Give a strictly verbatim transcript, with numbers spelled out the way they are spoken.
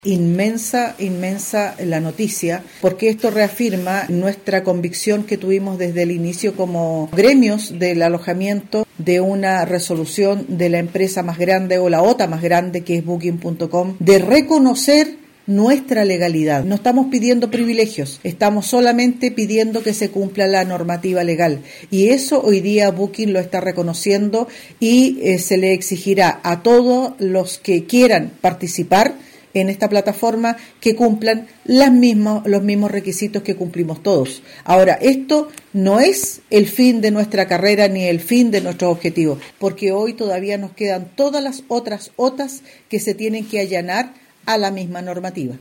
Inmensa, inmensa la noticia, porque esto reafirma nuestra convicción que tuvimos desde el inicio como gremios del alojamiento de una resolución de la empresa más grande o la OTA más grande, que es Booking punto com, de reconocer nuestra legalidad. No estamos pidiendo privilegios, estamos solamente pidiendo que se cumpla la normativa legal, y eso hoy día Booking lo está reconociendo y eh, se le exigirá a todos los que quieran participar en esta plataforma que cumplan las mismas, los mismos requisitos que cumplimos todos. Ahora, esto no es el fin de nuestra carrera ni el fin de nuestros objetivos, porque hoy todavía nos quedan todas las otras OTAs que se tienen que allanar a la misma normativa.